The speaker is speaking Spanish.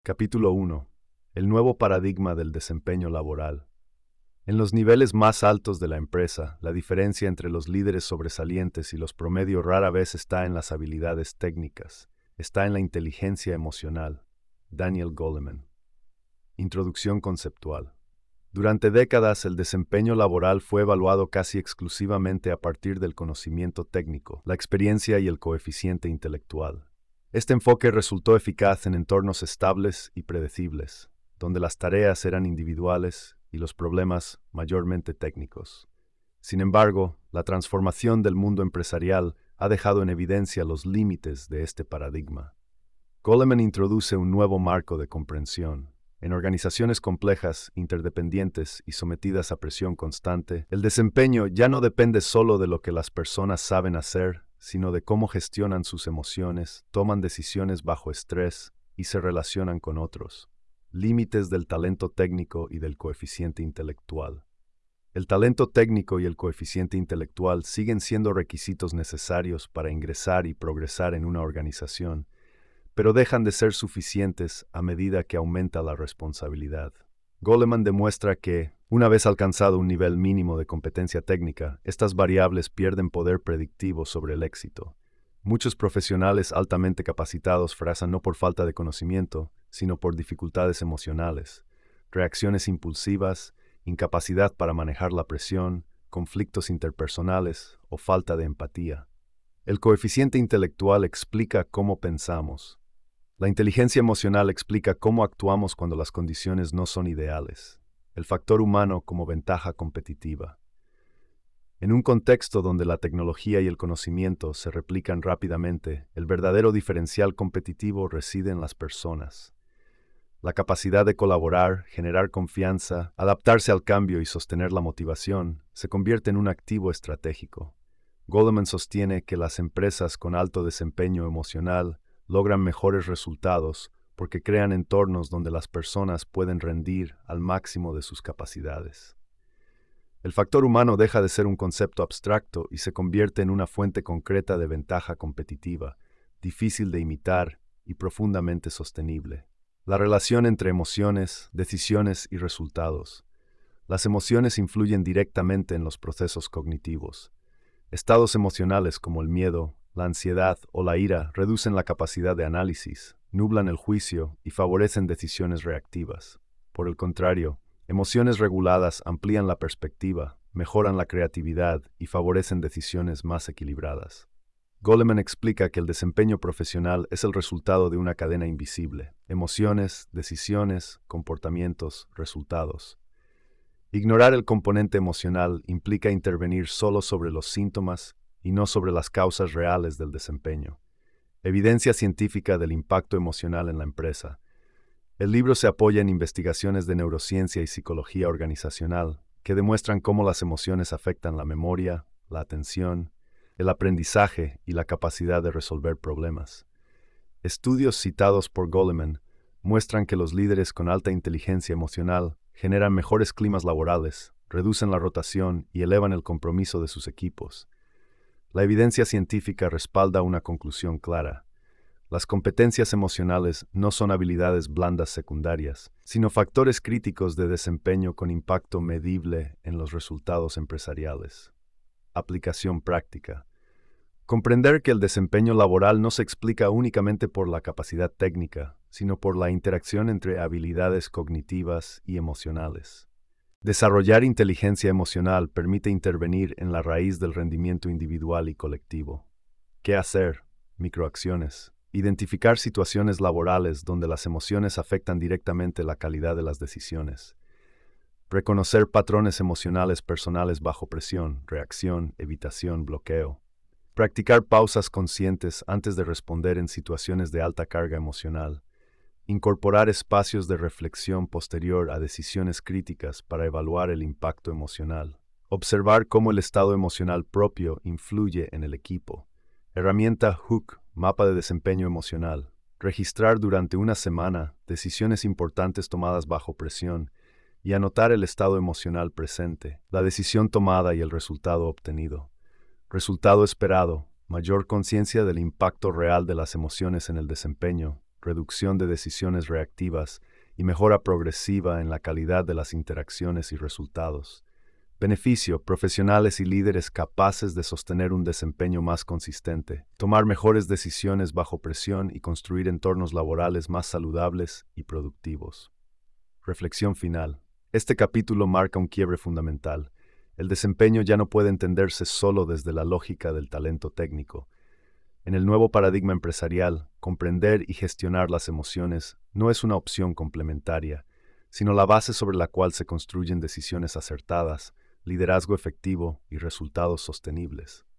Capítulo 1. El nuevo paradigma del desempeño laboral. En los niveles más altos de la empresa, la diferencia entre los líderes sobresalientes y los promedios rara vez está en las habilidades técnicas, está en la inteligencia emocional. Daniel Goleman. Introducción conceptual. Durante décadas, el desempeño laboral fue evaluado casi exclusivamente a partir del conocimiento técnico, la experiencia y el coeficiente intelectual. Este enfoque resultó eficaz en entornos estables y predecibles, donde las tareas eran individuales y los problemas mayormente técnicos. Sin embargo, la transformación del mundo empresarial ha dejado en evidencia los límites de este paradigma. Goleman introduce un nuevo marco de comprensión. En organizaciones complejas, interdependientes y sometidas a presión constante, el desempeño ya no depende solo de lo que las personas saben hacer, sino de cómo gestionan sus emociones, toman decisiones bajo estrés y se relacionan con otros. Límites del talento técnico y del coeficiente intelectual. El talento técnico y el coeficiente intelectual siguen siendo requisitos necesarios para ingresar y progresar en una organización, pero dejan de ser suficientes a medida que aumenta la responsabilidad. Goleman demuestra que, una vez alcanzado un nivel mínimo de competencia técnica, estas variables pierden poder predictivo sobre el éxito. Muchos profesionales altamente capacitados fracasan no por falta de conocimiento, sino por dificultades emocionales, reacciones impulsivas, incapacidad para manejar la presión, conflictos interpersonales o falta de empatía. El coeficiente intelectual explica cómo pensamos. La inteligencia emocional explica cómo actuamos cuando las condiciones no son ideales. El factor humano como ventaja competitiva. En un contexto donde la tecnología y el conocimiento se replican rápidamente, el verdadero diferencial competitivo reside en las personas. La capacidad de colaborar, generar confianza, adaptarse al cambio y sostener la motivación se convierte en un activo estratégico. Goleman sostiene que las empresas con alto desempeño emocional logran mejores resultados porque crean entornos donde las personas pueden rendir al máximo de sus capacidades. El factor humano deja de ser un concepto abstracto y se convierte en una fuente concreta de ventaja competitiva, difícil de imitar y profundamente sostenible. La relación entre emociones, decisiones y resultados. Las emociones influyen directamente en los procesos cognitivos. Estados emocionales como el miedo, la ansiedad o la ira reducen la capacidad de análisis, nublan el juicio y favorecen decisiones reactivas. Por el contrario, emociones reguladas amplían la perspectiva, mejoran la creatividad y favorecen decisiones más equilibradas. Goleman explica que el desempeño profesional es el resultado de una cadena invisible: emociones, decisiones, comportamientos, resultados. Ignorar el componente emocional implica intervenir solo sobre los síntomas y no sobre las causas reales del desempeño. Evidencia científica del impacto emocional en la empresa. El libro se apoya en investigaciones de neurociencia y psicología organizacional que demuestran cómo las emociones afectan la memoria, la atención, el aprendizaje y la capacidad de resolver problemas. Estudios citados por Goleman muestran que los líderes con alta inteligencia emocional generan mejores climas laborales, reducen la rotación y elevan el compromiso de sus equipos. La evidencia científica respalda una conclusión clara. Las competencias emocionales no son habilidades blandas secundarias, sino factores críticos de desempeño con impacto medible en los resultados empresariales. Aplicación práctica. Comprender que el desempeño laboral no se explica únicamente por la capacidad técnica, sino por la interacción entre habilidades cognitivas y emocionales. Desarrollar inteligencia emocional permite intervenir en la raíz del rendimiento individual y colectivo. ¿Qué hacer? Microacciones. Identificar situaciones laborales donde las emociones afectan directamente la calidad de las decisiones. Reconocer patrones emocionales personales bajo presión, reacción, evitación, bloqueo. Practicar pausas conscientes antes de responder en situaciones de alta carga emocional. Incorporar espacios de reflexión posterior a decisiones críticas para evaluar el impacto emocional. Observar cómo el estado emocional propio influye en el equipo. Herramienta Hook, mapa de desempeño emocional. Registrar durante una semana decisiones importantes tomadas bajo presión y anotar el estado emocional presente, la decisión tomada y el resultado obtenido. Resultado esperado: mayor conciencia del impacto real de las emociones en el desempeño reducción de decisiones reactivas y mejora progresiva en la calidad de las interacciones y resultados. Beneficio: profesionales y líderes capaces de sostener un desempeño más consistente, tomar mejores decisiones bajo presión y construir entornos laborales más saludables y productivos. Reflexión final. Este capítulo marca un quiebre fundamental. El desempeño ya no puede entenderse solo desde la lógica del talento técnico. En el nuevo paradigma empresarial, comprender y gestionar las emociones no es una opción complementaria, sino la base sobre la cual se construyen decisiones acertadas, liderazgo efectivo y resultados sostenibles.